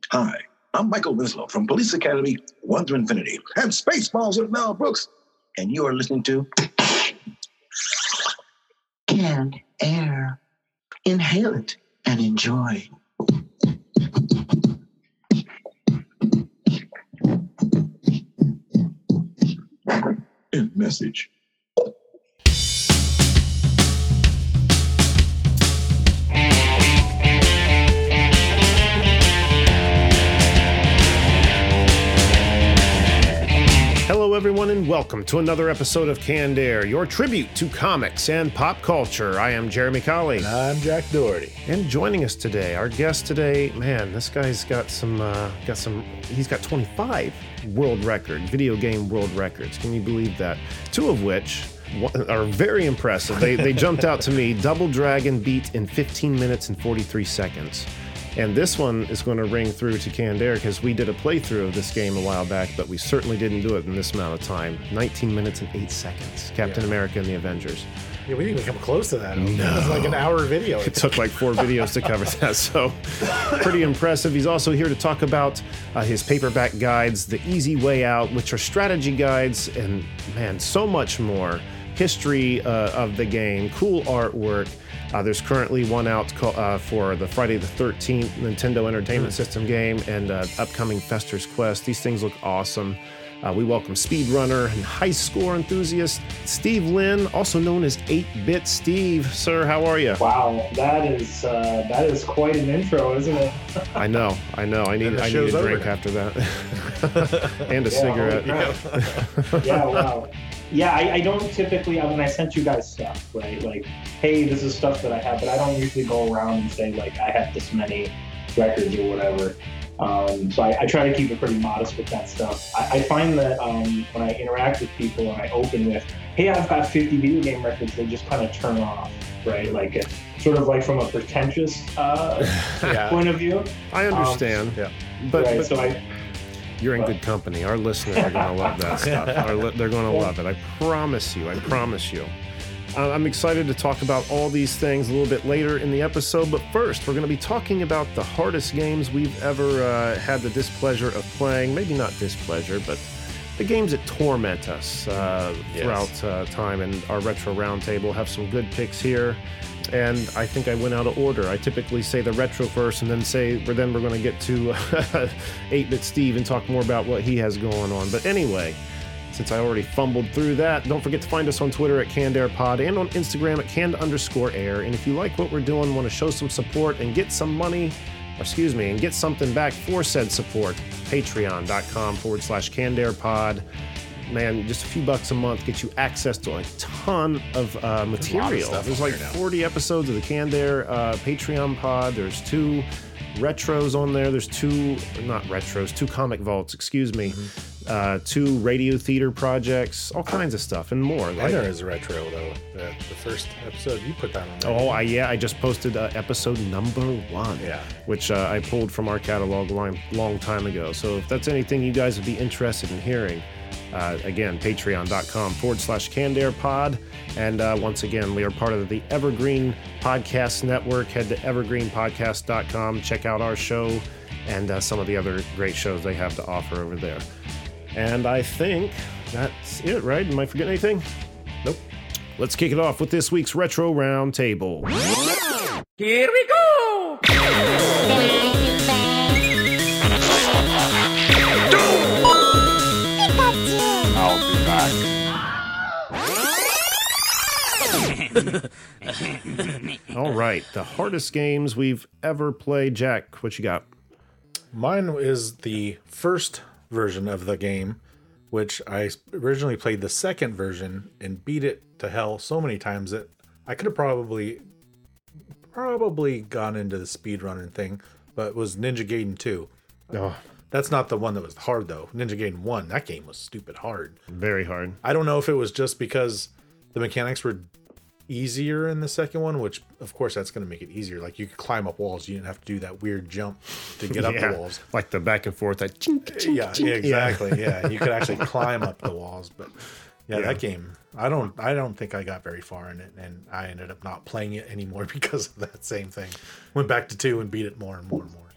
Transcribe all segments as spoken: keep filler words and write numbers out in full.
Hi, I'm Michael Winslow from Police Academy one to Infinity and Spaceballs with Mel Brooks. And you are listening to Canned Air. Inhale it and enjoy. End message. Hello, everyone, and welcome to another episode of Canned Air, your tribute to comics and pop culture. I am Jeremy Colley. And I'm Jack Doherty. And joining us today, our guest today, man, this guy's got some, uh, got some, he's got twenty-five world records, video game world records. Can you believe that? Two of which are very impressive. They, they jumped out to me. Double Dragon beat in fifteen minutes and forty-three seconds. And this one is going to ring through to Canned Air because we did a playthrough of this game a while back, but we certainly didn't do it in this amount of time. nineteen minutes and eight seconds. Captain yeah. America and the Avengers. Yeah, we didn't even come close to that. No. It was like an hour video. It took like four videos to cover that, so pretty impressive. He's also here to talk about uh, his paperback guides, The Easy Way Out, which are strategy guides, and man, so much more. History uh, of the game, cool artwork. Uh, there's currently one out call, uh, for the Friday the thirteenth Nintendo Entertainment mm. System game and uh, upcoming Fester's Quest. These things look awesome. Uh, we welcome speedrunner and high score enthusiast Steve Lynn, also known as eight bit Steve. Sir, how are you? Wow, that is uh, that is quite an intro, isn't it? I know, I know. I need I need a drink over. after that and a yeah, cigarette. Yeah, yeah wow. Yeah, I, I don't typically, I mean, I sent you guys stuff, right? Like, hey, this is stuff that I have, but I don't usually go around and say, like, I have this many records or whatever. Um, so I, I try to keep it pretty modest with that stuff. I, I find that um, when I interact with people and I open with, hey, I've got fifty video game records, they just kind of turn off, right? Like, it, sort of like from a pretentious uh, yeah. point of view. I understand. Um, yeah. But, right, but so I... You're in good company. Our listeners are going to love that stuff. Li- they're going to love it. I promise you. I promise you. Uh, I'm excited to talk about all these things a little bit later in the episode. But first, we're going to be talking about the hardest games we've ever uh, had the displeasure of playing. Maybe not displeasure, but the games that torment us uh, yes. throughout uh, time. And our Retro Roundtable have some good picks here. And I think I went out of order. I typically say the retro first and then say, but then we're going to get to eight bit Steve and talk more about what he has going on. But anyway, since I already fumbled through that, don't forget to find us on Twitter at Canned Air Pod and on Instagram at Canned underscore Air. And if you like what we're doing, want to show some support and get some money, or excuse me, and get something back for said support, patreon.com forward slash Canned Air Pod. Man, just a few bucks a month gets you access to a ton of uh, material. Of There's like forty episodes of the Canned Air uh, Patreon pod. There's two retros on there. There's two, not retros, two comic vaults, excuse me. Mm-hmm. Uh, two radio theater projects, all kinds of stuff and more. And like, there is a retro, though. The, the first episode, you put that on there. Oh, I, yeah, I just posted uh, episode number one, yeah. which uh, I pulled from our catalog a long, long time ago. So if that's anything you guys would be interested in hearing, Uh, again, patreon.com forward slash Canned Air Pod. And uh, once again, we are part of the Evergreen Podcast Network. Head to evergreen podcast dot com. Check out our show and uh, some of the other great shows they have to offer over there. And I think that's it, right? Am I forgetting anything? Nope. Let's kick it off with this week's Retro Roundtable. Here we go! All right, the hardest games we've ever played. Jack, what you got? Mine is the first version of the game, which I originally played the second version and beat it to hell so many times that I could have probably probably gone into the speedrunning thing, but it was Ninja Gaiden two. Oh. That's not the one that was hard, though. Ninja Gaiden one, that game was stupid hard. Very hard. I don't know if it was just because the mechanics were easier in the second one, which of course that's going to make it easier. Like you could climb up walls, you didn't have to do that weird jump to get up yeah, the walls, like the back and forth. That chink, chink, yeah, chink. yeah, exactly. Yeah. yeah, you could actually climb up the walls. But yeah, yeah, that game, I don't, I don't think I got very far in it, and I ended up not playing it anymore because of that same thing. Went back to two and beat it more and more and more.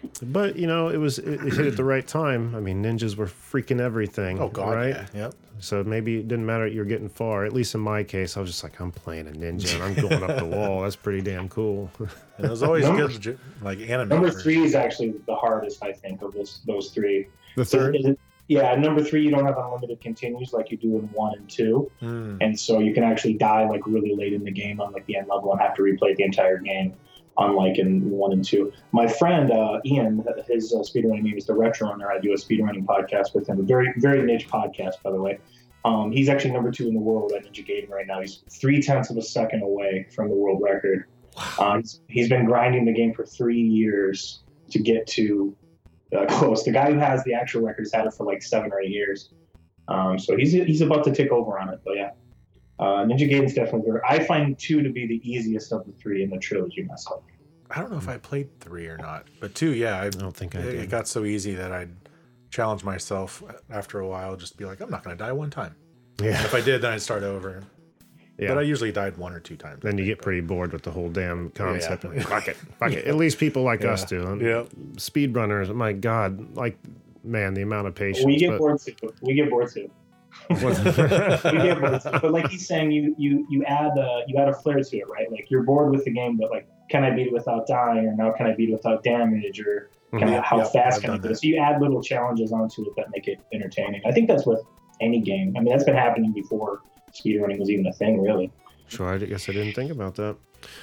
But you know, it was it, it hit at the right time. I mean, ninjas were freaking everything. Oh God, right? yeah. Yep. So maybe it didn't matter that you're getting far. At least in my case, I was just like, I'm playing a ninja and I'm going up the wall. That's pretty damn cool. And it was always good, like anime. Number three is actually the hardest, I think, of those those three. The So third. is it- yeah, number three, you don't have unlimited continues like you do in one and two, Mm. and so you can actually die like really late in the game on like the end level and have to replay the entire game, unlike in one and two. My friend uh, Ian, his uh, speedrunning name is the Retro Runner. I do a speedrunning podcast with him, a very very niche podcast, by the way. Um, he's actually number two in the world at Ninja Gaiden right now. He's three tenths of a second away from the world record. Uh, he's, he's been grinding the game for three years to get to uh, close. The guy who has the actual record has had it for like seven or eight years. Um, so he's he's about to take over on it. But yeah, uh, Ninja Gaiden's definitely very. I find two to be the easiest of the three in the trilogy myself. I don't know if I played three or not, but two, yeah, I, I don't think I it, did. it got so easy that I'd challenge myself after a while, just be like, I'm not going to die one time. Yeah. If I did, then I'd start over. Yeah. But I usually died one or two times. Then you get pretty bored with the whole damn concept. Yeah. Like, fuck it, fuck it. At least people like us Yeah. do. And Yeah. Speedrunners, my God, like man, the amount of patience. We get but- bored too. We get bored too. we get bored too. But like he's saying, you you you add uh, you add a flair to it, right? Like you're bored with the game, but like, can I beat it without dying, or now can I beat it without damage, or can I, Yep, how yep, fast I've can I done do that. it? So you add little challenges onto it that make it entertaining. I think that's with any game. I mean, that's been happening before speedrunning was even a thing, really. Sure, I guess I didn't think about that.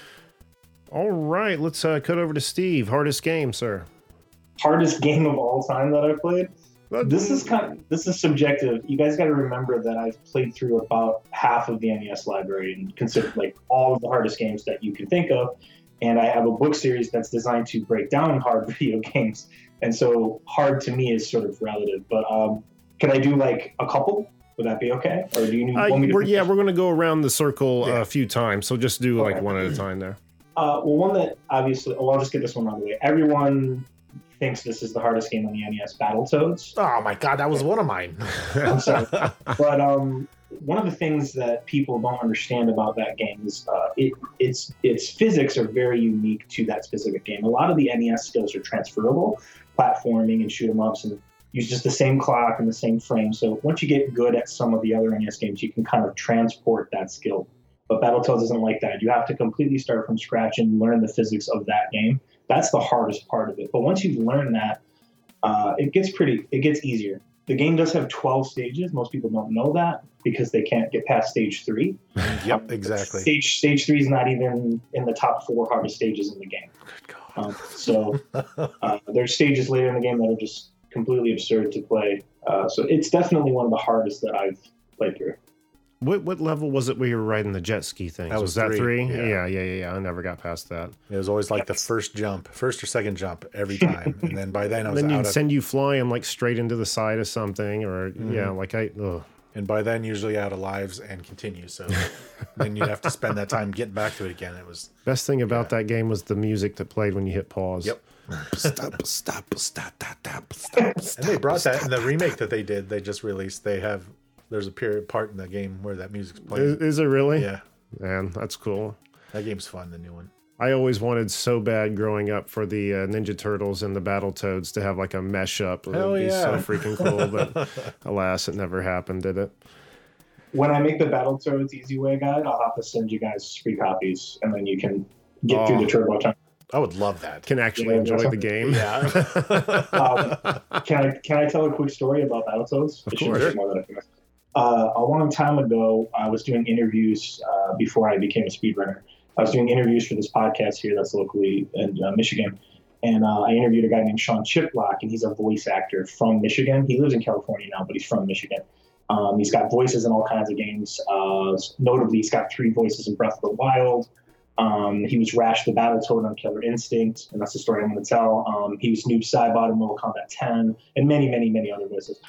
All right, let's uh, cut over to Steve. Hardest game, sir. Hardest game of all time that I've played. This is kind of, this is subjective. You guys got to remember that I've played through about half of the N E S library and considered like all of the hardest games that you can think of. And I have a book series that's designed to break down hard video games. And so hard to me is sort of relative. But um, can I do like a couple? Would that be okay? Or do you need Uh, want me to we're, yeah, we're going to go around the circle uh, Yeah. a few times, so just do like Okay. one at a time there. Uh, well, one that obviously, oh, I'll just get this one out of the way. Everyone thinks this is the hardest game on the N E S, Battletoads. Oh my God, that was one of mine. I'm sorry. But um, one of the things that people don't understand about that game is uh, it, its its physics are very unique to that specific game. A lot of the N E S skills are transferable, platforming and shoot 'em ups, and use just the same clock and the same frame. So once you get good at some of the other N E S games, you can kind of transport that skill. But Battletoads isn't like that. You have to completely start from scratch and learn the physics of that game. That's the hardest part of it. But once you've learned that, uh, it gets pretty, it gets easier. The game does have twelve stages. Most people don't know that because they can't get past stage three. Yep, exactly. Stage stage three is not even in the top four hardest stages in the game. Good God. Um, so uh, there's stages later in the game that are just completely absurd to play. Uh, so it's definitely one of the hardest that I've played through. What what level was it where you were riding the jet ski thing? That Was, was that three, three? yeah. Yeah. yeah, yeah, yeah. I never got past that. It was always like the first jump, first or second jump every time. And then by then I was Then out you'd of, send you flying like straight into the side of something, or yeah, like I. Ugh. and by then usually out of lives and continue. So then you'd have to spend that time getting back to it again. It was, Best thing about that game was the music that played when you hit pause. yep. Stop, stop, stop, stop, stop, And they brought that in the remake that they did. They just released. They have, there's a period part in the game where that music's Is, playing. is it really? Yeah. Man, that's cool. That game's fun, the new one. I always wanted so bad growing up for the uh, Ninja Turtles and the Battletoads to have like a mesh up. It Hell would be so yeah. freaking cool, but alas, it never happened, did it? When I make the Battletoads Easy Way guide, I'll have to send you guys free copies, and then you can get through Oh. the Turbo Time. I would love that. Can actually Yeah, enjoy that's the game. Yeah. Um, can I can I tell a quick story about Battletoads? Of It shouldn't course. take more than a few minutes. Uh, a long time ago, I was doing interviews uh, before I became a speedrunner. I was doing interviews for this podcast here that's locally in uh, Michigan. And uh, I interviewed a guy named Sean Chiplock, and he's a voice actor from Michigan. He lives in California now, but he's from Michigan. Um, he's got voices in all kinds of games. Uh, notably, he's got three voices in Breath of the Wild. Um, he was Rash the Battletoad on Killer Instinct, and that's the story I'm going to tell. Um, he was Noob Saibot in Mortal Kombat ten, and many, many, many other voices.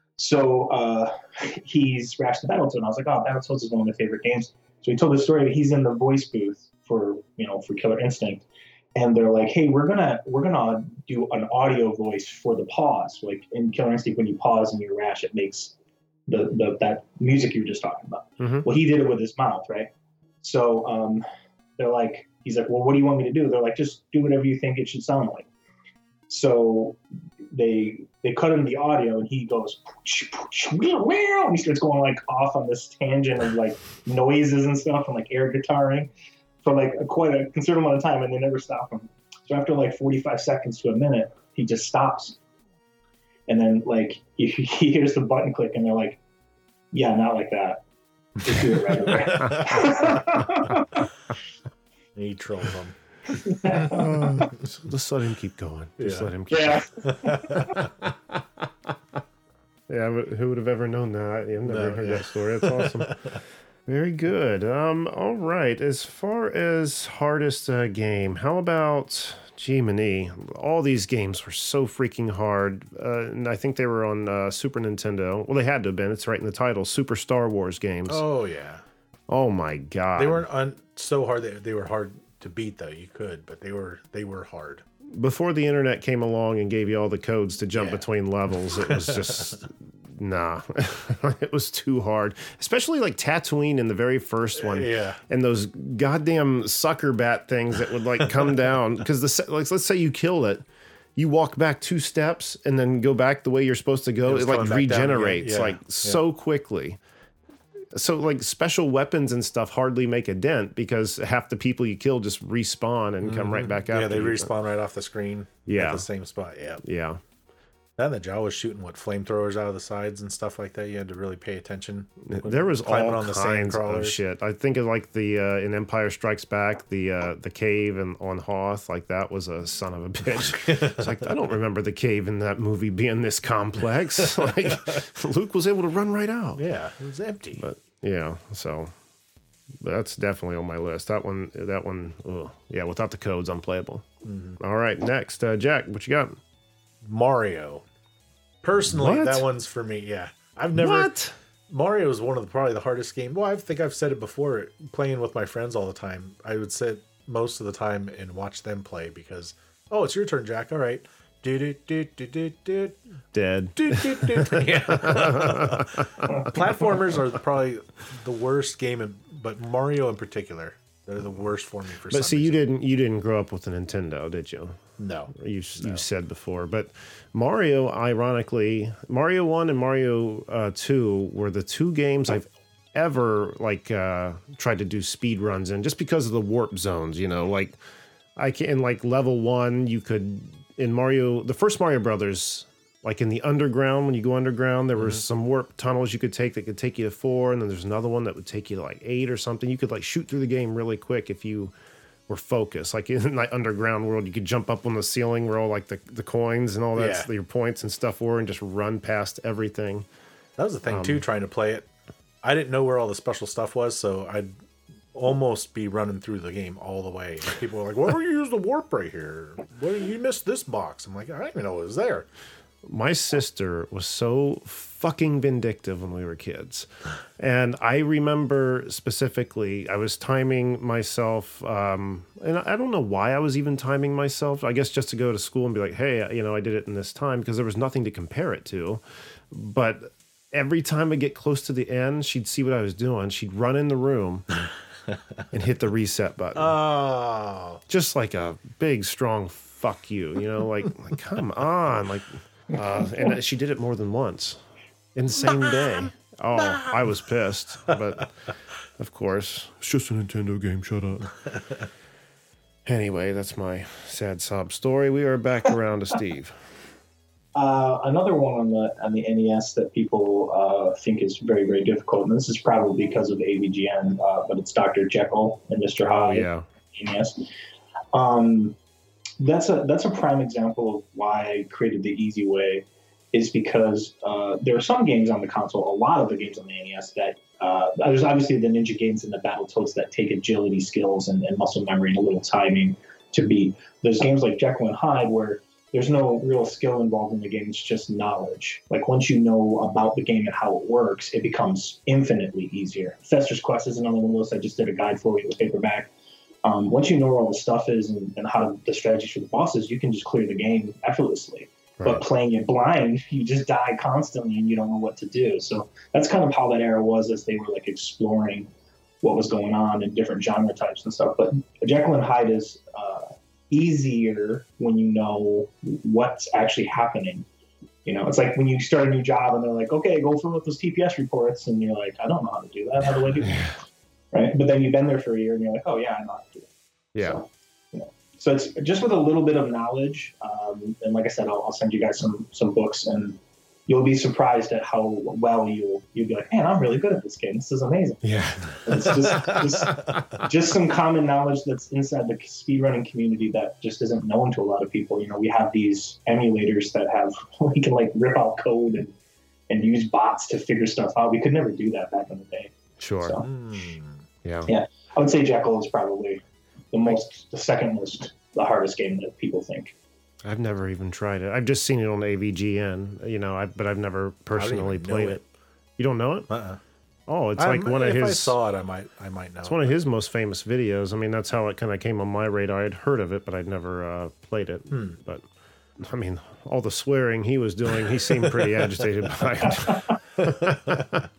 So uh, he's Rash the Battletoad, and I was like, oh, Battletoads is one of my favorite games. So he told the story. He's in the voice booth for, you know, for Killer Instinct, and they're like, hey, we're gonna we're gonna do an audio voice for the pause. Like in Killer Instinct, when you pause and you Rash, it makes the, the that music you were just talking about. Mhm. Well, he did it with his mouth, right? So um, they're like, he's like, well, what do you want me to do? They're like, just do whatever you think it should sound like. So they they cut him the audio, and he goes, and he starts going like off on this tangent of like noises and stuff and like air guitaring for like a, quite a considerable amount of time, and they never stop him. So after like forty-five seconds to a minute, he just stops. And then like he, he hears the button click, and they're like, "Yeah, not like that. Just do it right away." He trolls them. uh, just let him keep going. Just Yeah. let him keep Yeah. going. Yeah, but who would have ever known that? I've never No, heard yeah. that story. That's awesome. Very good. Um, all right. As far as hardest uh, game, how about G-Mini? All these games were so freaking hard. Uh, and I think they were on uh, Super Nintendo. Well, they had to have been. It's right in the title. Super Star Wars games. Oh yeah, Oh my God. they weren't un- so hard. They, they were hard to beat though. You could, but they were they were hard. Before the internet came along and gave you all the codes to jump Yeah. between levels, it was just nah. It was too hard. Especially like Tatooine in the very first one. Yeah. And those goddamn sucker bat things that would like come down because the se- like let's say you kill it, you walk back two steps and then go back the way you're supposed to go. It was It, like coming back down again. regenerates Yeah. like Yeah. so quickly. So like special weapons and stuff hardly make a dent because half the people you kill just respawn and come right back out. Yeah, they respawn right off the screen. Yeah. at the same spot. Yeah. Yeah. Then the Jawa was shooting what flamethrowers out of the sides and stuff like that. You had to really pay attention. There was Climbing all on the kinds of sandcrawlers. shit. I think of like the uh, in Empire Strikes Back, the uh, the cave and on Hoth, like that was a son of a bitch. It's like I don't remember the cave in that movie being this complex. Like Luke was able to run right out. Yeah, it was empty. But yeah, so that's definitely on my list. That one, that one, ugh. Yeah, without the codes, unplayable. Mm-hmm. All right, next, uh, Jack, what you got? Mario. Personally, What? that one's for me. Yeah, I've never. What? Mario is one of the probably the hardest games. Well, I think I've said it before. Playing with my friends all the time, I would sit most of the time and watch them play because, oh, it's your turn, Jack. All right. Do do do do do do Dead. do do do. Yeah. Platformers are probably the worst game, in, but Mario in particular, they're the worst for me. For But some see, you reason. didn't you didn't grow up with a Nintendo, did you? No. You you said before, but Mario, ironically, Mario One and Mario uh, Two were the two games I've ever like uh, tried to do speed runs in, just because of the warp zones. You know, like I can in like level one, you could in Mario, the first Mario Brothers, like in the underground, when you go underground, there were some warp tunnels you could take that could take you to four, and then there's another one that would take you to like eight or something. You could like shoot through the game really quick if you were focused. Like in that underground world, you could jump up on the ceiling where all like the, the coins and all that, Yeah. your points and stuff were, and just run past everything. That was the thing Um, too. Trying to play it, I didn't know where all the special stuff was, so I'd almost be running through the game all the way. And people were like, "Why don't you use the warp right here? What you missed this box?" I'm like, "I didn't even know it was there." My sister was so fucking vindictive when we were kids. And I remember specifically, I was timing myself, um, and I don't know why I was even timing myself. I guess just to go to school and be like, hey, you know, I did it in this time, because there was nothing to compare it to. But every time I get close to the end, she'd see what I was doing. She'd run in the room and hit the reset button. Oh, Just like a big, strong fuck you, you know, like, like come on, like, uh, and she did it more than once in the same day. Oh, I was pissed, but of course, it's just a Nintendo game. Shut up. Anyway, that's my sad sob story. We are back around to Steve. Uh, another one on the on the N E S that people uh, think is very very difficult, and this is probably because of A V G N, uh, but it's Doctor Jekyll and Mister Oh Hyde. yeah, N E S. Um, that's a that's a prime example of why I created the easy way, is because uh, there are some games on the console, a lot of the games on the N E S that uh, there's obviously the Ninja games and the Battletoads that take agility skills and, and muscle memory and a little timing to beat. There's games like Jekyll and Hyde where there's no real skill involved in the game. It's just knowledge. Like once you know about the game and how it works, it becomes infinitely easier. Fester's Quest is another one of those I just did a guide for you with paperback. Um, once you know where all the stuff is and, and how the strategies for the bosses, you can just clear the game effortlessly. right. But playing it blind, you just die constantly and you don't know what to do. So that's kind of how that era was as they were like exploring what was going on in different genre types and stuff. But Jekyll and Hyde is uh, easier when you know what's actually happening. You know, it's like when you start a new job and they're like, okay, go fill out those T P S reports. And you're like, I don't know how to do that. How do I do that? Right. But then you've been there for a year and you're like, oh, yeah, I know how to do it. Yeah. So, you know, so it's just with a little bit of knowledge. Um, and like I said, I'll, I'll send you guys some some books and you'll be surprised at how well you'll you'll be like, man, I'm really good at this game. This is amazing. Yeah. It's just, just just some common knowledge that's inside the speedrunning community that just isn't known to a lot of people. You know, we have these emulators that have we can like rip out code and and use bots to figure stuff out. We could never do that back in the day. Sure. So, Mm. Yeah. yeah, I would say Jekyll is probably the most, the second most, the hardest game that people think. I've never even tried it. I've just seen it on A V G N, you know, I, but I've never personally even know played it. it. You don't know it? Uh-uh. Oh, it's I like might- one of if I his. saw it, I might, I might know. It's one of his most famous videos. I mean, that's how it kind of came on my radar. I'd heard of it, but I'd never uh, played it. Hmm. But I mean, all the swearing he was doing, he seemed pretty agitated by it.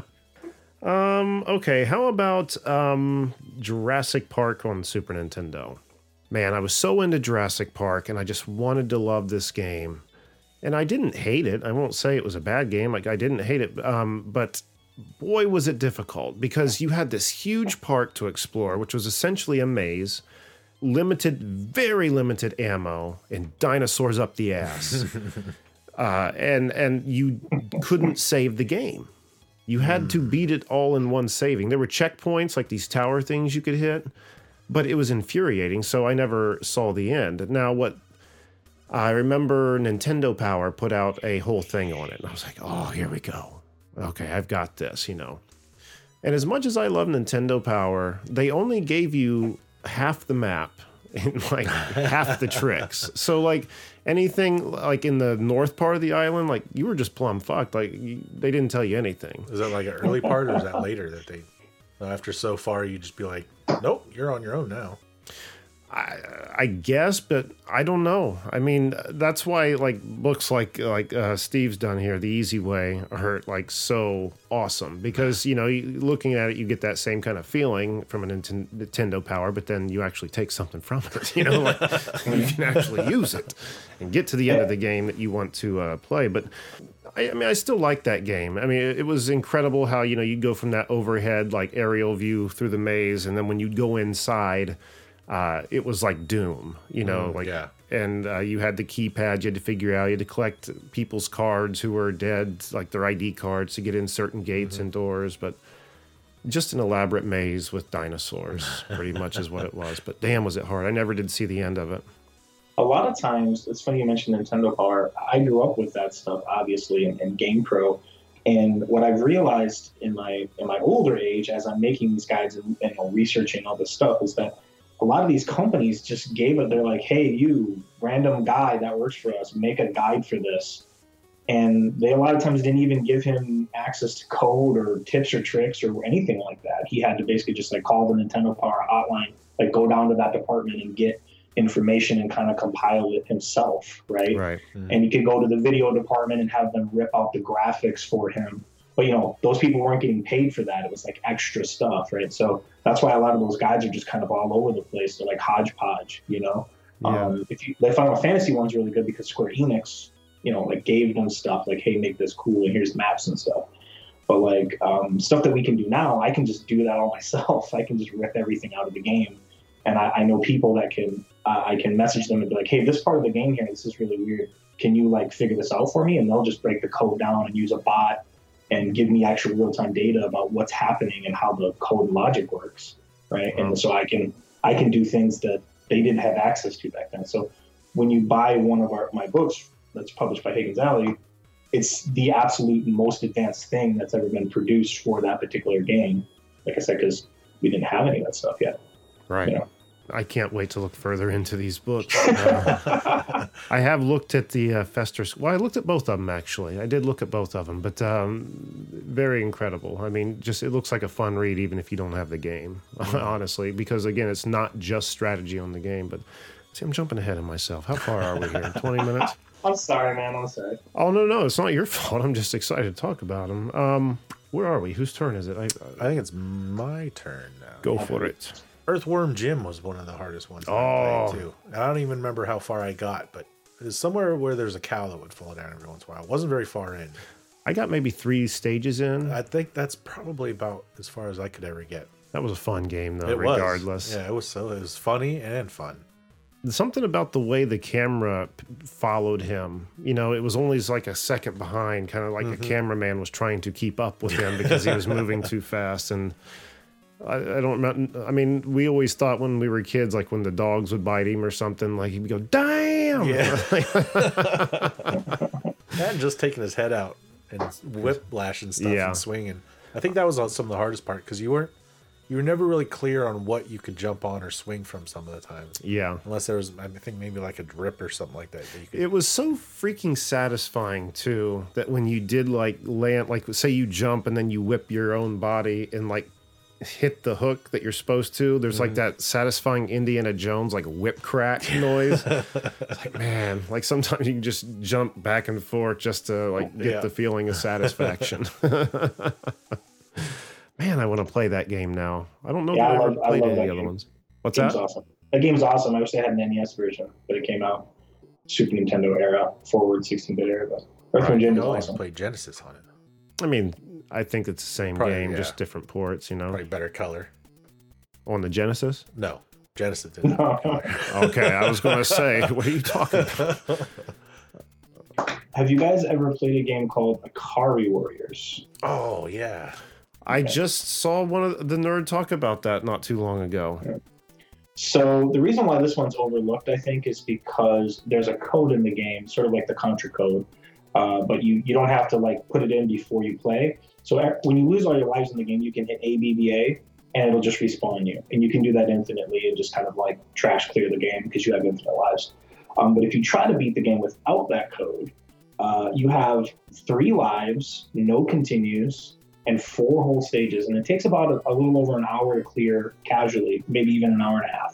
um. Okay. How about um, Jurassic Park on Super Nintendo? Man, I was so into Jurassic Park, and I just wanted to love this game. And I didn't hate it. I won't say it was a bad game. Like I didn't hate it. Um, but boy, was it difficult because you had this huge park to explore, which was essentially a maze, limited, very limited ammo, and dinosaurs up the ass. uh, and and you couldn't save the game. You had to beat it all in one saving. There were checkpoints, like these tower things you could hit, but it was infuriating, so I never saw the end. Now, what I remember Nintendo Power put out a whole thing on it, and I was like, oh, here we go. Okay, I've got this, you know. And as much as I love Nintendo Power, they only gave you half the map and like half the tricks. So like anything like in the north part of the island, like you were just plumb fucked. Like you, they didn't tell you anything. Is that like an early part, or is that later that they? After so far, you just be like, nope, you're on your own now. I, I guess, but I don't know. I mean, that's why like books like like uh, Steve's done here, The Easy Way, are like so awesome because you know, you, looking at it, you get that same kind of feeling from a Ninten- Nintendo Power, but then you actually take something from it. You know, like you can actually use it and get to the end of the game that you want to uh, play. But I, I mean, I still like that game. I mean, it, it was incredible how you know you'd go from that overhead like aerial view through the maze, and then when you'd go inside. Uh, it was like Doom, you know, Mm, like, yeah. and uh, you had the keypad you had to figure out. You had to collect people's cards who were dead, like their I D cards, to get in certain gates Mm-hmm. and doors. But just an elaborate maze with dinosaurs, pretty much is what it was. But damn, was it hard! I never did see the end of it. A lot of times, it's funny you mentioned Nintendo Power. I grew up with that stuff, obviously, in, in GamePro. And what I've realized in my in my older age, as I'm making these guides and you know, researching all this stuff, is that a lot of these companies just gave it. They're like, hey, you random guy that works for us, make a guide for this. And they a lot of times didn't even give him access to code or tips or tricks or anything like that. He had to basically just like call the Nintendo Power hotline, like go down to that department and get information and kind of compile it himself, right? Right. And you could go to the video department and have them rip out the graphics for him. But, you know, those people weren't getting paid for that. It was like extra stuff, right? So that's why a lot of those guides are just kind of all over the place. They're like hodgepodge, you know? Yeah. Um, if you, the Final Fantasy one's really good because Square Enix, you know, like gave them stuff like, hey, make this cool and here's maps and stuff. But like um, stuff that we can do now, I can just do that all myself. I can just rip everything out of the game. And I, I know people that can, uh, I can message them and be like, hey, this part of the game here, this is really weird. Can you like figure this out for me? And they'll just break the code down and use a bot and give me actual real-time data about what's happening and how the code logic works, right? Wow. And so I can I can do things that they didn't have access to back then. So when you buy one of our my books that's published by Hagen's Alley, it's the absolute most advanced thing that's ever been produced for that particular game. Like I said, because we didn't have any of that stuff yet. Right. You know? I can't wait to look further into these books. Uh, I have looked at the uh, Fester. Well, I looked at both of them actually. I did look at both of them, but um, very incredible. I mean, just it looks like a fun read, even if you don't have the game. Honestly, because again, it's not just strategy on the game. But see, I'm jumping ahead of myself. How far are we here? twenty minutes. I'm sorry, man. I'm sorry. Oh no, no, it's not your fault. I'm just excited to talk about them. Um, where are we? Whose turn is it? I, I think it's my turn now. go for it. Earthworm Jim was one of the hardest ones that I Oh. played too. I don't even remember how far I got, but it was somewhere where there's a cow that would fall down every once in a while. It wasn't very far in. I got maybe three stages in. I think that's probably about as far as I could ever get. That was a fun game, though, It regardless. was. Yeah, it was so it was funny and fun. Something about the way the camera p- followed him. You know, it was only like a second behind, kind of like Mm-hmm. a cameraman was trying to keep up with him because he was moving too fast. And I, I don't remember. I mean, we always thought when we were kids, like when the dogs would bite him or something, like he'd go, "Damn!" Yeah. And just taking his head out and whiplash and stuff Yeah. and swinging. I think that was some of the hardest part because you weren't you were never really clear on what you could jump on or swing from some of the times. Yeah. Unless there was, I think maybe like a drip or something like that. that you could, It was so freaking satisfying too that when you did like land, like say you jump and then you whip your own body and like hit the hook that you're supposed to. There's like that satisfying Indiana Jones like whip crack noise. It's like, man, like sometimes you can just jump back and forth just to like get Yeah. the feeling of satisfaction. Man, I want to play that game now. I don't know Yeah, that I I ever love- I played love any of that the other game. ones. What's Game's that? awesome. That game's awesome. I wish they had an N E S version, but it came out Super Nintendo era, forward sixteen-bit era. But Earthworm Jim you is always awesome. played Genesis on it. I mean, I think it's the same Probably, game, yeah. just different ports, you know, Probably better color. on the Genesis. No, Genesis didn't. Okay, I was going to say, what are you talking about? Have you guys ever played a game called Akari Warriors? Oh yeah. I just saw one of the nerd talk about that not too long ago. So the reason why this one's overlooked, I think, is because there's a code in the game, sort of like the Contra code, uh, but you you don't have to like put it in before you play. So e- when you lose all your lives in the game, you can hit A B B A, and it'll just respawn you, and you can do that infinitely and just kind of like trash clear the game because you have infinite lives. Um, but if you try to beat the game without that code, uh, you have three lives, no continues, and four whole stages, and it takes about a, a little over an hour to clear casually, maybe even an hour and a half.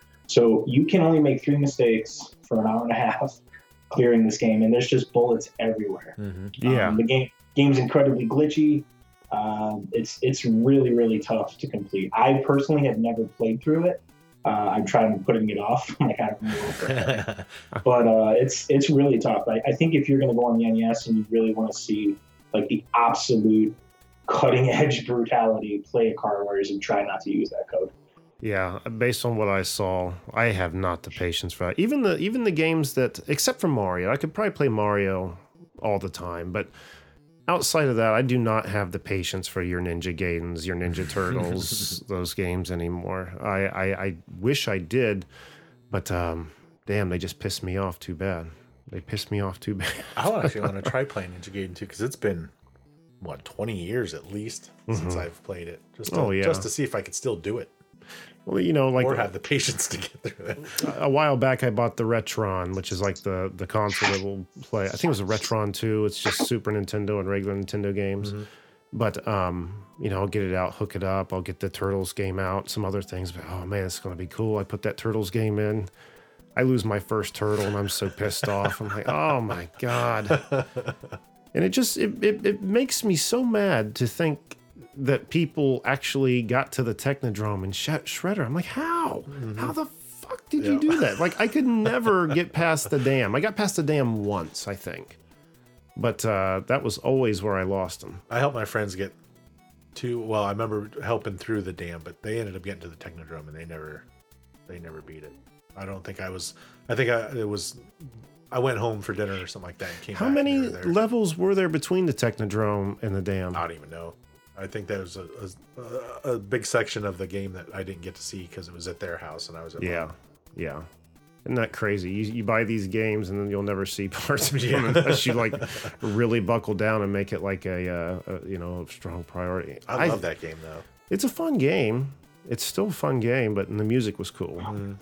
So you can only make three mistakes for an hour and a half clearing this game, and there's just bullets everywhere. Yeah. Um, the game game's incredibly glitchy. Um, it's it's really really tough to complete. I personally have never played through it. Uh, I'm trying putting it off. I'm like I don't know, but uh, it's it's really tough. I, I think if you're going to go on the N E S and you really want to see like the absolute cutting edge brutality, play Akari Warriors and try not to use that code. Yeah, based on what I saw, I have not the patience for that. Even the even the games that, except for Mario, I could probably play Mario all the time, but outside of that, I do not have the patience for your Ninja Gaidens, your Ninja Turtles, those games anymore. I, I, I wish I did, but um, damn, they just pissed me off too bad. They pissed me off too bad. I actually want to try playing Ninja Gaiden too because it's been what twenty years at least since I've played it. Just to, Oh, yeah. just to see if I could still do it Well, you know, like or have the patience to get through it. a while back, I bought the Retron, which is like the the console that will play. I think it was a Retron two. It's just Super Nintendo and regular Nintendo games. But um, you know, I'll get it out, hook it up. I'll get the Turtles game out, some other things. But oh man, it's gonna be cool. I put that Turtles game in. I lose my first turtle, and I'm so pissed off. I'm like, oh my god. And it just it, it it makes me so mad to think that people actually got to the Technodrome and sh- Shredder. I'm like, how? How the fuck did you Yeah. do that? Like, I could never get past the dam. I got past the dam once, I think. But uh, that was always where I lost them. I helped my friends get to. Well, I remember helping through the dam, but they ended up getting to the Technodrome and they never, they never beat it. I don't think I was. I think I it was. I went home for dinner or something like that. And came How back and many they were there. levels were there between the Technodrome and the dam? I don't even know. I think there was a, a, a big section of the game that I didn't get to see because it was at their house and I was at Yeah, mine. yeah. Isn't that crazy? You, you buy these games and then you'll never see parts of Yeah. them unless you like really buckle down and make it like a, uh, a you know strong priority. I love that game though. It's a fun game. It's still a fun game, but the music was cool.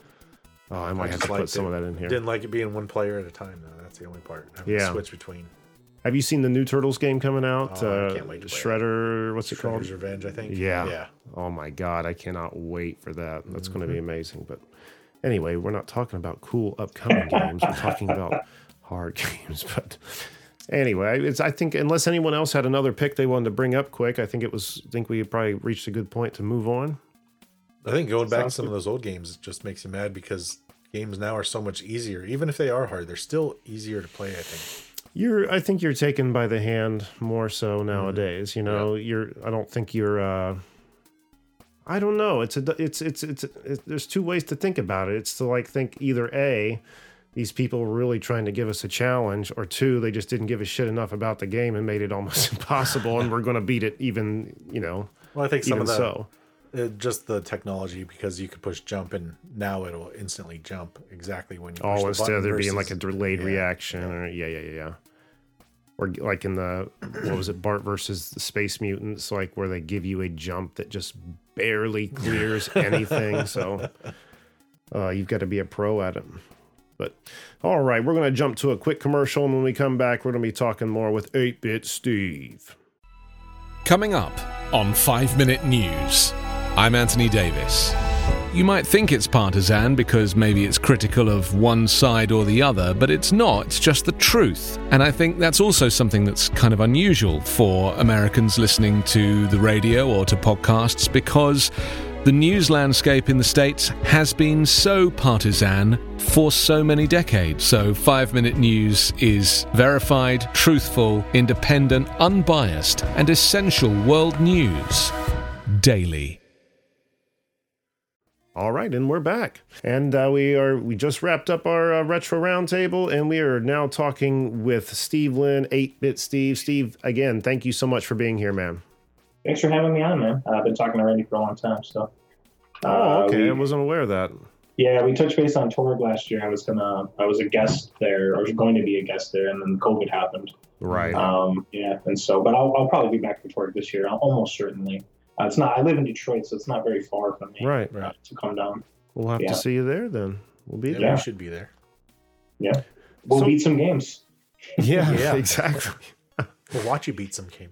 Oh, I might I have just to put liked some it. of that in here. Didn't like it being one player at a time though. That's the only part. Having to Yeah. switch between. Have you seen the new Turtles game coming out? Oh, I uh, can't wait to play it. Shredder, what's it Shredder's called? Revenge, I think. Yeah. Yeah. Oh my god, I cannot wait for that. That's going to Mm-hmm. be amazing. But anyway, we're not talking about cool upcoming games. We're talking about hard games. But anyway, it's I think unless anyone else had another pick they wanted to bring up quick, I think it was. I think we probably reached a good point to move on. I think going back to Sounds some good. of those old games just makes you mad because games now are so much easier. Even if they are hard, they're still easier to play, I think. You're, I think you're taken by the hand more so nowadays. You know, you're. I don't think you're. Uh, I don't know. It's a. It's it's it's. It, there's two ways to think about it. It's to like think either A, these people were really trying to give us a challenge, or two, they just didn't give a shit enough about the game and made it almost impossible, and we're going to beat it even. You know. Well, I think some even of that, so. uh, just the technology, because you could push jump and now it'll instantly jump exactly when you push Oh, the instead button of there being like versus- a delayed yeah, reaction, or yeah, yeah, yeah, yeah. Or like in the what was it, Bart versus the Space Mutants, like where they give you a jump that just barely clears anything. So uh, you've got to be a pro at it. But all right, we're going to jump to a quick commercial, and when we come back, we're going to be talking more with eight-Bit Steve. Coming up on five minute News, I'm Anthony Davis. You might think it's partisan because maybe it's critical of one side or the other, but it's not. It's just the truth. And I think that's also something that's kind of unusual for Americans listening to the radio or to podcasts, because the news landscape in the States has been so partisan for so many decades. So five minute News is verified, truthful, independent, unbiased, and essential world news daily. All right, and we're back, and uh, we are we just wrapped up our uh, retro roundtable, and we are now talking with Steve Lynn, eight-Bit Steve. Steve, again, thank you so much for being here, man. Thanks for having me on, man. Uh, I've been talking to Randy for a long time, so. Oh, Uh, okay, we- I wasn't aware of that. Yeah, we touched base on Torg last year. I was gonna, I was a guest there, or was going to be a guest there, and then COVID happened. Right. Um, yeah, and so, but I'll, I'll probably be back for Torg this year, almost certainly. Uh, it's not. I live in Detroit, so it's not very far from me. Right. uh, to come down. We'll have Yeah. to see you there then. We'll be Yeah, there. we should be there. Yeah, we'll So- beat some games. Yeah, Yeah. exactly. We'll watch you beat some games.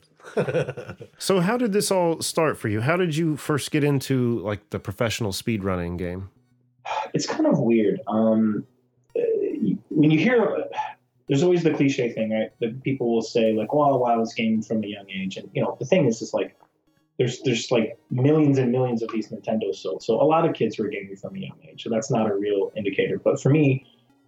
So how did this all start for you? How did you first get into like the professional speedrunning game? It's kind of weird. Um, uh, when you hear, there's always the cliche thing, right? That people will say like, "Well, I was gaming from a young age," and you know, the thing is, is like, there's there's like millions and millions of these Nintendos sold, so a lot of kids were gaming from a young age. So that's not a real indicator. But for me,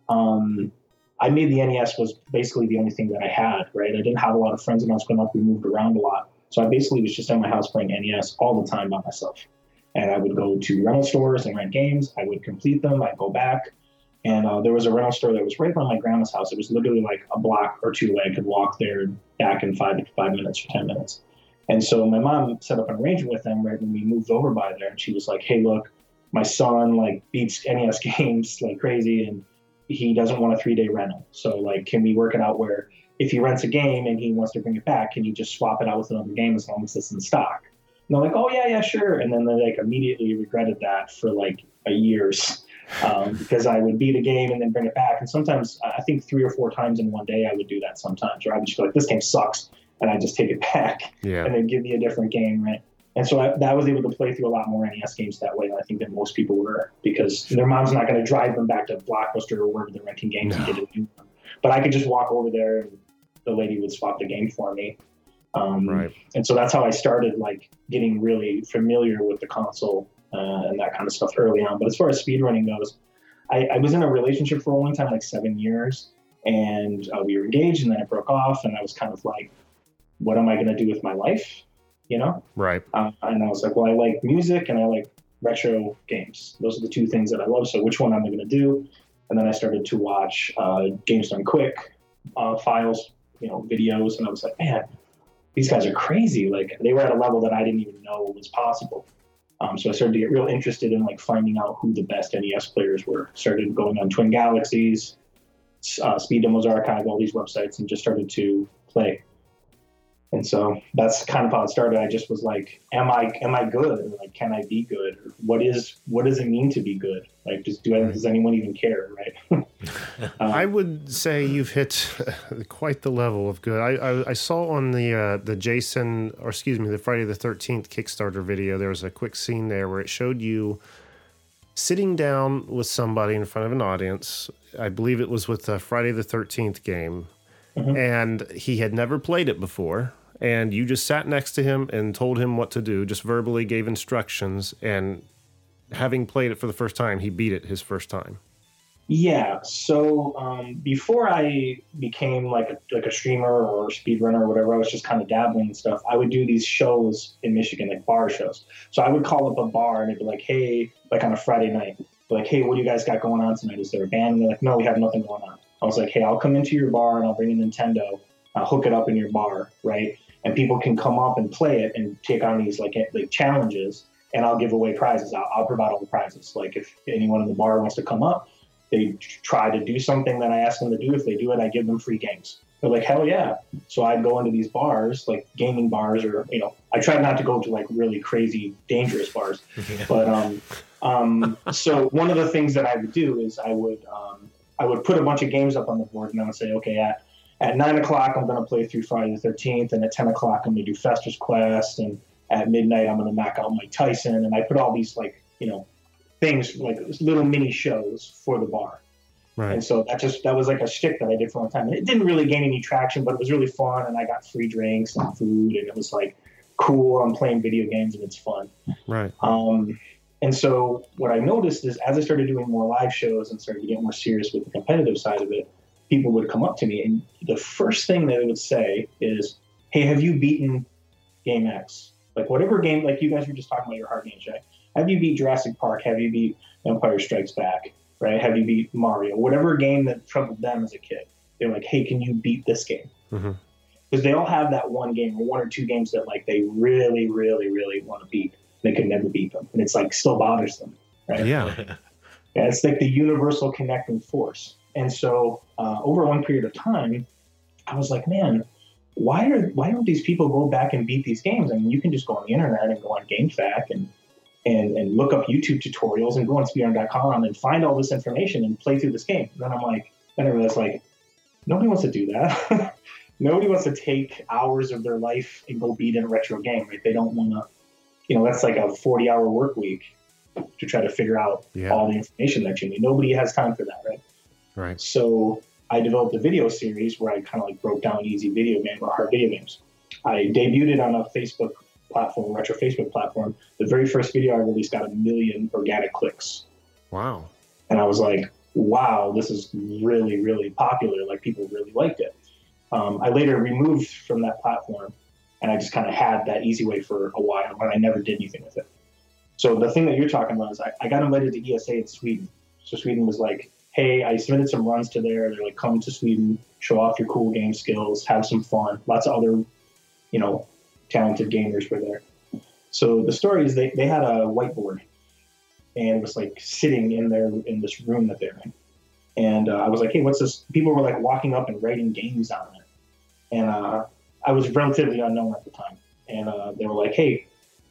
um, I made the N E S was basically the only thing that I had, right? I didn't have a lot of friends when I was growing up. We moved around a lot, so I basically was just at my house playing N E S all the time by myself. And I would go to rental stores and rent games. I would complete them. I'd go back. And uh, there was a rental store that was right by my grandma's house. It was literally like a block or two away. I could walk there back in five five minutes or ten minutes. And so my mom set up an arrangement with them right when we moved over by there. And she was like, "Hey, look, my son like beats N E S games like crazy, and he doesn't want a three-day rental. So like, can we work it out where if he rents a game and he wants to bring it back, can you just swap it out with another game as long as it's in stock?" And they're like, "Oh yeah, yeah, sure." And then they like immediately regretted that for like a years, um, because I would beat a game and then bring it back. And sometimes I think three or four times in one day I would do that sometimes, or I would just go like, "This game sucks," and I just take it back, Yeah. and then give me a different game, right? And so I, that was able to play through a lot more N E S games that way than I think that most people were, because their mom's not going to drive them back to Blockbuster or wherever they're renting games and get a new one. But I could just walk over there and the lady would swap the game for me. Um, Right. And so that's how I started like getting really familiar with the console uh, and that kind of stuff early on. But as far as speedrunning goes, I, I was in a relationship for a long time, like seven years, and uh, we were engaged, and then it broke off, and I was kind of like, what am I going to do with my life? You know? Right. Uh, and I was like, well, I like music and I like retro games. Those are the two things that I love. So which one am I going to do? And then I started to watch uh, Games Done Quick uh, files, you know, videos, and I was like, man, these guys are crazy. Like they were at a level that I didn't even know was possible. Um, so I started to get real interested in like finding out who the best N E S players were. Started going on Twin Galaxies, uh, Speed Demos Archive, all these websites, and just started to play. And so that's kind of how it started. I just was like, am I am I good? Or like, can I be good? Or what is what does it mean to be good? Like, just do I, does anyone even care? Right? um, I would say you've hit quite the level of good. I I, I saw on the uh, the Jason, or excuse me, the Friday the thirteenth Kickstarter video, there was a quick scene there where it showed you sitting down with somebody in front of an audience. I believe it was with the Friday the thirteenth game, Mhm. and he had never played it before. And you just sat next to him and told him what to do, just verbally gave instructions, and having played it for the first time, he beat it his first time. Yeah. So um, before I became like a, like a streamer or a speedrunner or whatever, I was just kind of dabbling and stuff. I would do these shows in Michigan, like bar shows. So I would call up a bar and they'd be like, hey, like on a Friday night, like, hey, what do you guys got going on tonight? Is there a band? And they're like, no, we have nothing going on. I was like, hey, I'll come into your bar and I'll bring a Nintendo. I'll hook it up in your bar, right? And people can come up and play it and take on these like like challenges, and I'll give away prizes. I'll, I'll provide all the prizes. Like if anyone in the bar wants to come up, they try to do something that I ask them to do. If they do it, I give them free games. They're like, hell yeah. So I'd go into these bars, like gaming bars, or, you know, I try not to go to like really crazy, dangerous bars. Yeah. But um, um, so one of the things that I would do is I would um, I would put a bunch of games up on the board, and I would say, okay, at, at nine o'clock, I'm going to play through Friday the thirteenth, and at ten o'clock, I'm going to do Fester's Quest, and at midnight, I'm going to knock out Mike Tyson. And I put all these, like, you know, things, like little mini shows for the bar. Right. And so that just, that was like a shtick that I did for a long time. And it didn't really gain any traction, but it was really fun. And I got free drinks and food, and it was like cool. I'm playing video games and it's fun. Right. Um, and so what I noticed is as I started doing more live shows and started to get more serious with the competitive side of it, people would come up to me, and the first thing they would say is, hey, have you beaten Game X? Like whatever game, like you guys were just talking about your hard games, right? Have you beat Jurassic Park? Have you beat Empire Strikes Back? Right? Have you beat Mario? Whatever game that troubled them as a kid. They're like, hey, can you beat this game? Because mm-hmm. they all have that one game or one or two games that like they really, really, really want to beat. They could never beat them. And it's like still bothers them. Right? Yeah. Yeah, it's like the universal connecting force. And so uh, over one period of time, I was like, man, why are why don't these people go back and beat these games? I mean, you can just go on the internet and go on GameFAQ and And, and look up YouTube tutorials and go on speedrun dot com and find all this information and play through this game. And then I'm like, then I realized, like, nobody wants to do that. Nobody wants to take hours of their life and go beat in a retro game, right? They don't want to, you know, that's like a forty-hour work week to try to figure out yeah. all the information that you need. Nobody has time for that, right? Right. So I developed a video series where I kind of like broke down easy video game or hard video games. I debuted it on a Facebook platform, retro Facebook platform. The very first video I released got a million organic clicks. Wow. And I was like, wow, this is really, really popular. Like people really liked it. Um, I later removed from that platform, and I just kind of had that easy way for a while, and I never did anything with it. So the thing that you're talking about is I, I got invited to E S A in Sweden. So Sweden was like, hey, I submitted some runs to there. They're like, come to Sweden, show off your cool game skills, have some fun. Lots of other, you know, talented gamers were there. So the story is they, they had a whiteboard, and it was like sitting in there in this room that they're in. And uh, I was like, hey, what's this? People were like walking up and writing games on it. And uh, I was relatively unknown at the time. And uh, they were like, hey,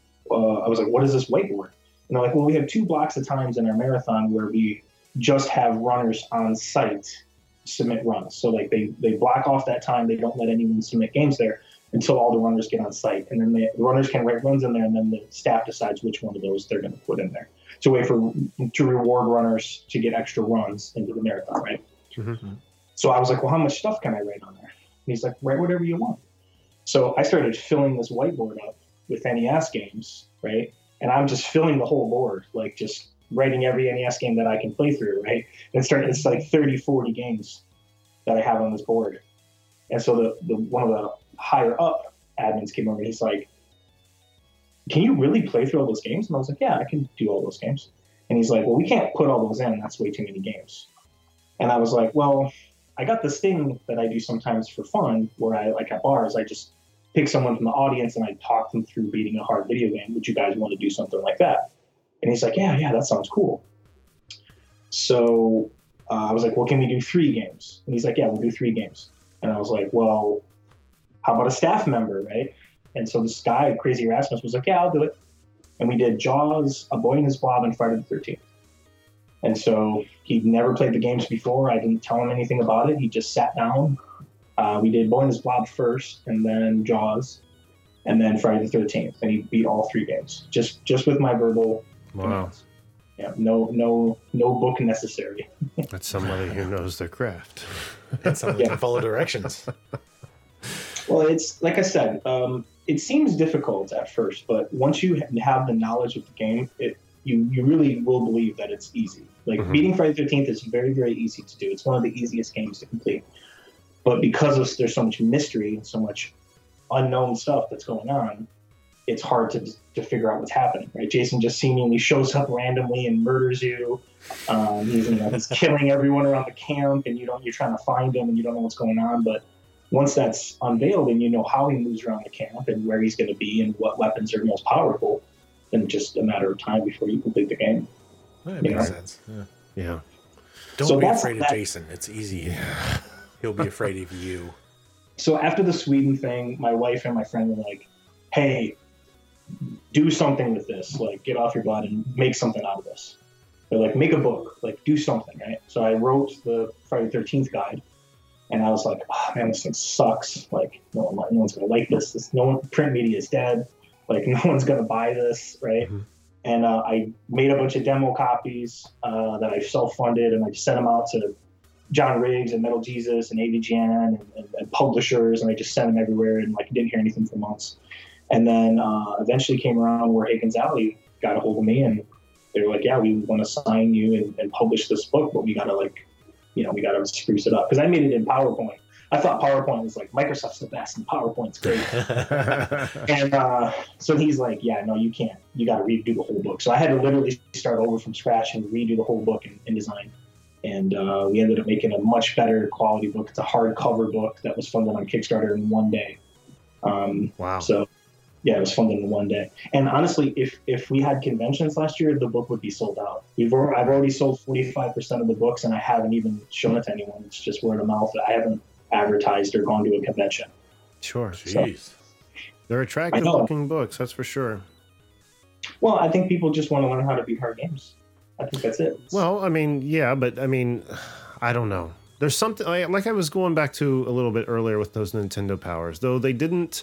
uh, I was like, what is this whiteboard? And they're like, well, we have two blocks of times in our marathon where we just have runners on site submit runs. So like they, they block off that time. They don't let anyone submit games there until all the runners get on site. And then the, the runners can write runs in there, and then the staff decides which one of those they're going to put in there. It's a way for to reward runners to get extra runs into the marathon, right? Mm-hmm. So I was like, well, how much stuff can I write on there? And he's like, write whatever you want. So I started filling this whiteboard up with N E S games, right? And I'm just filling the whole board, like just writing every N E S game that I can play through, right? And start, it's like thirty, forty games that I have on this board. And so the, the one of the higher up admins came over and he's like, can you really play through all those games? And I was like, yeah, I can do all those games. And he's like, well, we can't put all those in. That's way too many games. And I was like, well, I got this thing that I do sometimes for fun where I, like at bars, I just pick someone from the audience and I talk them through beating a hard video game. Would you guys want to do something like that? And he's like, yeah, yeah, that sounds cool. So uh, I was like, well, can we do three games? And he's like, yeah, we'll do three games. And I was like, well, how about a staff member, right? And so this guy, Crazy Erasmus, was like, yeah, I'll do it. And we did Jaws, A Boy and His Blob, and Friday the thirteenth. And so he'd never played the games before. I didn't tell him anything about it. He just sat down. Uh, we did Boy and His Blob first, and then Jaws, and then Friday the thirteenth. And he beat all three games, just just with my verbal Wow. commands. Yeah, no, no, no book necessary. That's somebody who knows their craft. And somebody Yeah. can follow directions. Well, it's like I said, um, it seems difficult at first, but once you have the knowledge of the game, it you you really will believe that it's easy. Like mm-hmm. beating Friday the thirteenth is very, very easy to do. It's one of the easiest games to complete. But because of, there's so much mystery and so much unknown stuff that's going on, it's hard to to figure out what's happening, right? Jason just seemingly shows up randomly and murders you. Um, he's, you know, he's killing everyone around the camp, and you don't you're trying to find him, and you don't know what's going on. But once that's unveiled and you know how he moves around the camp and where he's going to be and what weapons are most powerful, then it's just a matter of time before you complete the game. That makes know? sense. Yeah. yeah. Don't so be afraid of that, Jason. It's easy. He'll be afraid of you. So after the Sweden thing, my wife and my friend were like, hey, do something with this. Like, get off your butt and make something out of this. They're like, make a book. Like, do something, right? So I wrote the Friday the thirteenth guide, and I was like, oh, man, this thing sucks. Like, no, one, no one's going to like this. this. No one, print media is dead. Like, no one's going to buy this, right? Mm-hmm. And uh, I made a bunch of demo copies uh, that I self-funded, and I sent them out to John Riggs and Metal Jesus and A V G N and, and, and publishers, and I just sent them everywhere, and like didn't hear anything for months. And then uh, eventually came around where Hagen's Alley got a hold of me, and they were like, "Yeah, we want to sign you and, and publish this book, but we gotta like, you know, we gotta spruce it up." Because I made it in PowerPoint. I thought PowerPoint was like Microsoft's the best, and PowerPoint's great. and uh, so he's like, "Yeah, no, you can't. You got to redo the whole book." So I had to literally start over from scratch and redo the whole book in, in design. And uh, we ended up making a much better quality book. It's a hardcover book that was funded on Kickstarter in one day. Um, wow. So, yeah, it was funded in one day. And honestly, if if we had conventions last year, the book would be sold out. We've I've already sold forty-five percent of the books, and I haven't even shown it to anyone. It's just word of mouth. I haven't advertised or gone to a convention. Sure. Jeez. So, they're attractive looking books, that's for sure. Well, I think people just want to learn how to beat hard games. I think that's it. Well, I mean, yeah, but I mean, I don't know. There's something, like I was going back to a little bit earlier with those Nintendo Powers, though they didn't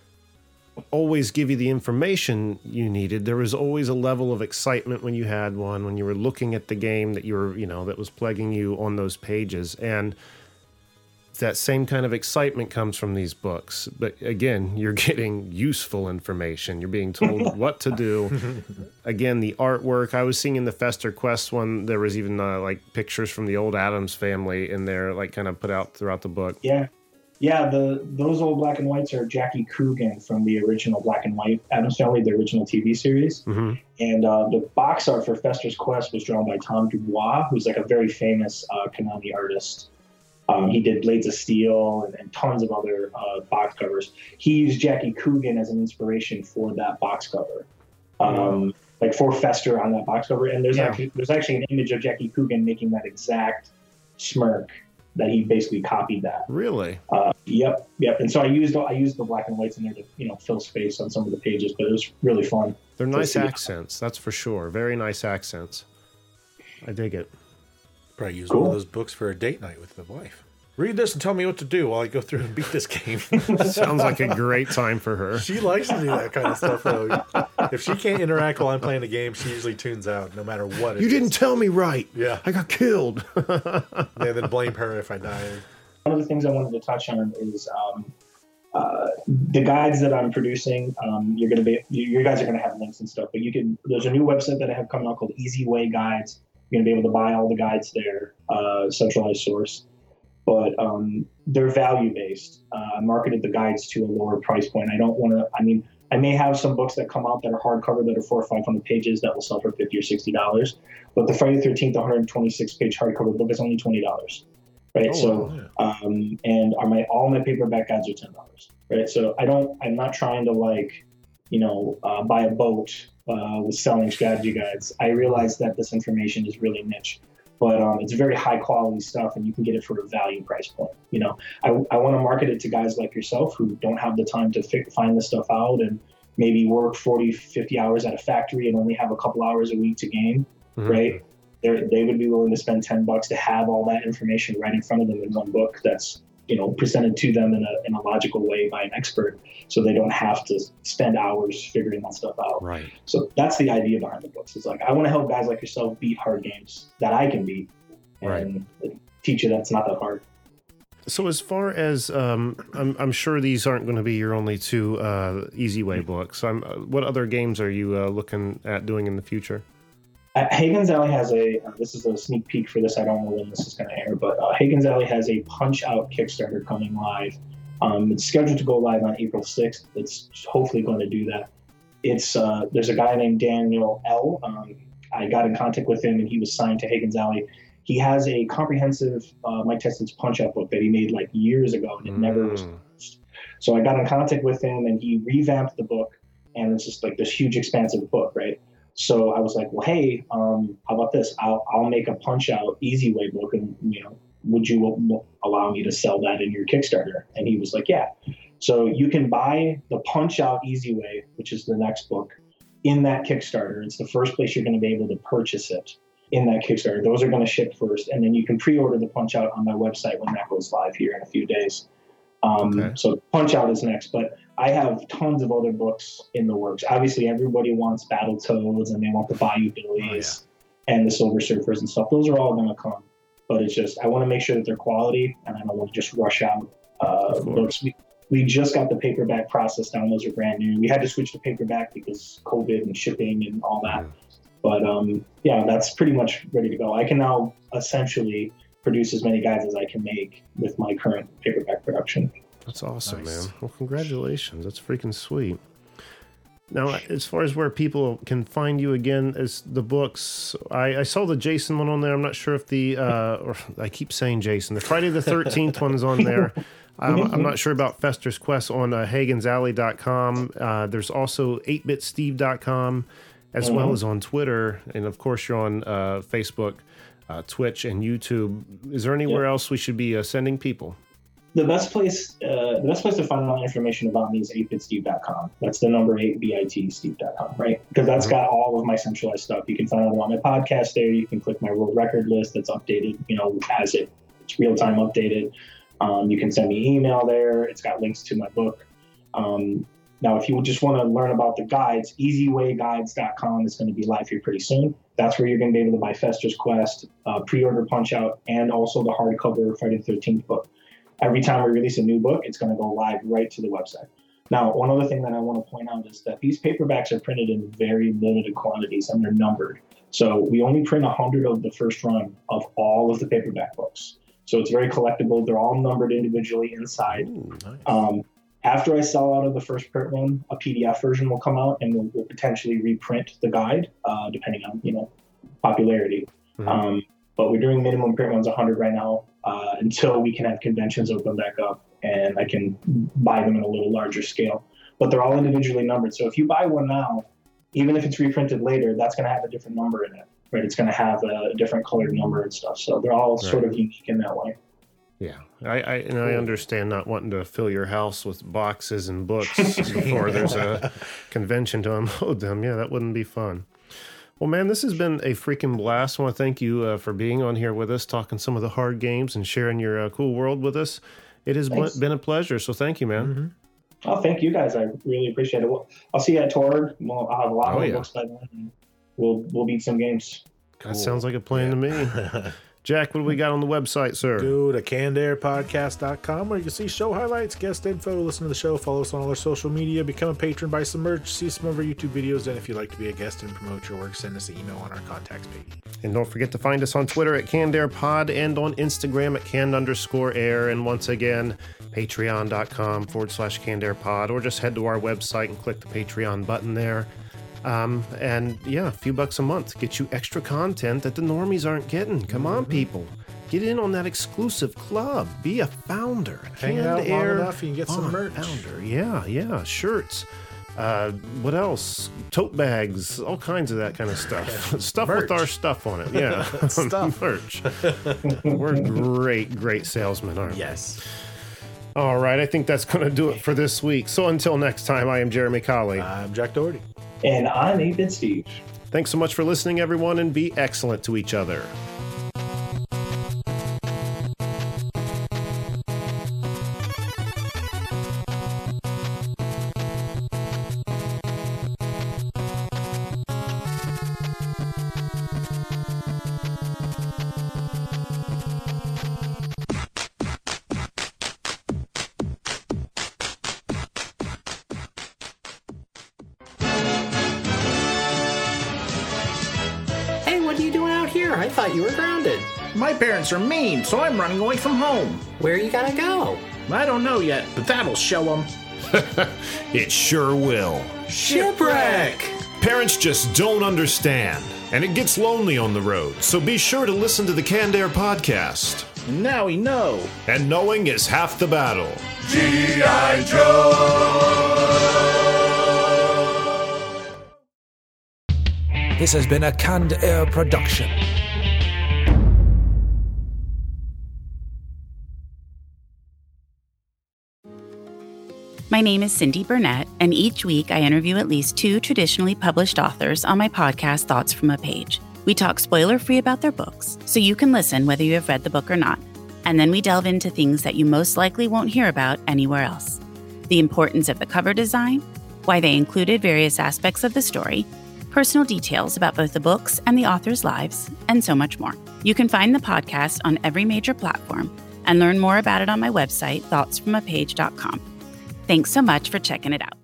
always give you the information you needed. There was always a level of excitement when you had one, when you were looking at the game that you were, you know, that was plaguing you on those pages. And that same kind of excitement comes from these books. But again, you're getting useful information. You're being told what to do. Again, the artwork. I was seeing in the Fester Quest one, there was even uh, like pictures from the old Addams family in there, like kind of put out throughout the book. Yeah. Yeah, the those old black and whites are Jackie Coogan from the original black and white Addams Family, the original T V series. Mm-hmm. And uh, the box art for Fester's Quest was drawn by Tom Dubois, who's like a very famous uh, Konami artist. Um, he did Blades of Steel and, and tons of other uh, box covers. He used Jackie Coogan as an inspiration for that box cover, um, mm-hmm. like for Fester on that box cover. And there's yeah. actually there's actually an image of Jackie Coogan making that exact smirk that he basically copied that. Really? Uh, yep, yep. And so I used I used the black and whites in there to you know fill space on some of the pages, but it was really fun. They're nice accents, that's for sure. Very nice accents. I dig it. Probably use Cool. one of those books for a date night with the wife. Read this and tell me what to do while I go through and beat this game. Sounds like a great time for her. She likes to do that kind of stuff, though. If she can't interact while I'm playing a game, she usually tunes out, no matter what it You is. didn't tell me right. Yeah. I got killed. Yeah, then blame her if I die. One of the things I wanted to touch on is um, uh, the guides that I'm producing. Um, you're going to be, you guys are going to have links and stuff, but you can. There's a new website that I have coming out called Easy Way Guides. You're going to be able to buy all the guides there, uh, centralized source. But um, they're value-based. Uh, I marketed the guides to a lower price point. I don't want to, I mean, I may have some books that come out that are hardcover that are four or five hundred pages that will sell for fifty or sixty dollars. But the Friday the thirteenth one hundred twenty-six page hardcover book is only twenty dollars. Right. Oh, so, wow. um, and are my, all my paperback guides are ten dollars. Right. So I don't, I'm not trying to like, you know, uh, buy a boat uh, with selling strategy guides. I realize that this information is really niche, but um, it's very high quality stuff, and you can get it for a value price point. You know, I, I want to market it to guys like yourself who don't have the time to fi- find this stuff out and maybe work forty, fifty hours at a factory and only have a couple hours a week to game, mm-hmm. right? They're, they would be willing to spend ten bucks to have all that information right in front of them in one book that's, you know, presented to them in a in a logical way by an expert, so they don't have to spend hours figuring that stuff out. Right. So that's the idea behind the books. It's like, I want to help guys like yourself beat hard games that I can beat, and right. teach you that it's not that hard. So as far as, um, I'm, I'm sure these aren't going to be your only two uh, Easy Way books. I'm, uh, what other games are you uh, looking at doing in the future? Uh, Hagen's Alley has a, uh, this is a sneak peek for this, I don't know when this is going to air, but uh, Hagen's Alley has a Punch-Out Kickstarter coming live. Um, it's scheduled to go live on April sixth. It's hopefully going to do that. It's uh, there's a guy named Daniel L. Um, I got in contact with him, and he was signed to Hagen's Alley. He has a comprehensive uh, Mike Tyson's Punch-Out book that he made like years ago, and it mm. never was published. So I got in contact with him, and he revamped the book, and it's just like this huge, expansive book, right? So I was like, well, hey, um, how about this? I'll I'll make a Punch-Out Easy Way book, and you know, would you allow me to sell that in your Kickstarter? And he was like, yeah. So you can buy the Punch-Out Easy Way, which is the next book, in that Kickstarter. It's the first place you're going to be able to purchase it in that Kickstarter. Those are going to ship first, and then you can pre-order the Punch-Out on my website when that goes live here in a few days. Um, okay. So Punch-Out is next, but I have tons of other books in the works. Obviously, everybody wants Battletoads, and they want the Bayou Billies oh, yeah. and the Silver Surfers and stuff. Those are all going to come. But it's just, I want to make sure that they're quality, and I don't want to just rush out uh, books. We, we just got the paperback process down. Those are brand new. We had to switch to paperback because COVID and shipping and all that. Mm. But um, yeah, that's pretty much ready to go. I can now essentially produce as many guides as I can make with my current paperback production. That's awesome, Nice. man. Well, congratulations. That's freaking sweet. Now, as far as where people can find you again, as the books, I, I saw the Jason one on there. I'm not sure if the, uh, or I keep saying Jason, the Friday the thirteenth one is on there. Um, I'm not sure about Fester's Quest on uh, Hagens Alley dot com. Uh, there's also eight bit steve dot com, as mm-hmm. well as on Twitter. And of course, you're on uh, Facebook, uh, Twitch, and YouTube. Is there anywhere yep. else we should be uh, sending people? The best place, uh, the best place to find out information about me is eight bit steve dot com. That's the number eight bit steve dot com, right? Because that's mm-hmm. got all of my centralized stuff. You can find out about my podcast there. You can click my world record list that's updated, you know, as it it's real time updated. Um, you can send me email there. It's got links to my book. Um, now, if you just want to learn about the guides, easy way guides dot com is going to be live here pretty soon. That's where you're going to be able to buy Fester's Quest, uh, pre-order Punch-Out, and also the hardcover Friday the thirteenth book. Every time we release a new book, it's going to go live right to the website. Now, one other thing that I want to point out is that these paperbacks are printed in very limited quantities, and they're numbered. So we only print one hundred of the first run of all of the paperback books. So it's very collectible. They're all numbered individually inside. Ooh, nice. Um, after I sell out of the first print one, a P D F version will come out, and we'll, we'll potentially reprint the guide, uh, depending on, you know, popularity. Mm-hmm. Um, but we're doing minimum print ones one hundred right now uh, until we can have conventions open back up, and I can buy them in a little larger scale. But they're all individually numbered. So if you buy one now, even if it's reprinted later, that's going to have a different number in it, right? It's going to have a different colored number and stuff. So they're all right. sort of unique in that way. Yeah, I, I and I understand not wanting to fill your house with boxes and books before there's a convention to unload them. Yeah, that wouldn't be fun. Well, man, this has been a freaking blast. I want to thank you uh, for being on here with us, talking some of the hard games and sharing your uh, cool world with us. It has Thanks. been a pleasure, so thank you, man. Mm-hmm. Oh, thank you, guys. I really appreciate it. Well, I'll see you at Torg. Well, I'll have a lot oh, more yeah. books by then, and we'll, we'll beat some games. That cool. sounds like a plan yeah. to me. Jack, what do we got on the website, sir? Go to canned air podcast dot com where you can see show highlights, guest info, listen to the show, follow us on all our social media, become a patron, buy some merch, see some of our YouTube videos, and if you'd like to be a guest and promote your work, send us an email on our contacts page. And don't forget to find us on Twitter at CannedAirPod and on Instagram at canned underscore air. And once again, patreon.com forward slash CannedAirPod, or just head to our website and click the Patreon button there. Um, and yeah, a few bucks a month get you extra content that the normies aren't getting. Come on, people. Get in on that exclusive club. Be a founder. Hang out long enough, you can get some merch. Founder. Yeah, yeah. Shirts. Uh, what else? Tote bags. All kinds of that kind of stuff. Stuff merch. with our stuff on it. Yeah. Stuff. Merch. We're great, great salesmen, aren't we? Yes. All right. I think that's going to do it for this week. So until next time, I am Jeremy Colley. I'm Jack Doherty. And I'm eight bit Steve. Thanks so much for listening, everyone, and be excellent to each other. thought you were grounded. My parents are mean, so I'm running away from home. Where you gotta go? I don't know yet, but that'll show them. It sure will. Shipwreck! Parents just don't understand, and it gets lonely on the road, so be sure to listen to the Canned Air podcast. And now we know. And knowing is half the battle. G I. Joe! This has been a Canned Air production. My name is Cindy Burnett, and each week I interview at least two traditionally published authors on my podcast, Thoughts from a Page. We talk spoiler-free about their books, so you can listen whether you have read the book or not. And then we delve into things that you most likely won't hear about anywhere else. The importance of the cover design, why they included various aspects of the story, personal details about both the books and the authors' lives, and so much more. You can find the podcast on every major platform and learn more about it on my website, thoughts from a page dot com. Thanks so much for checking it out.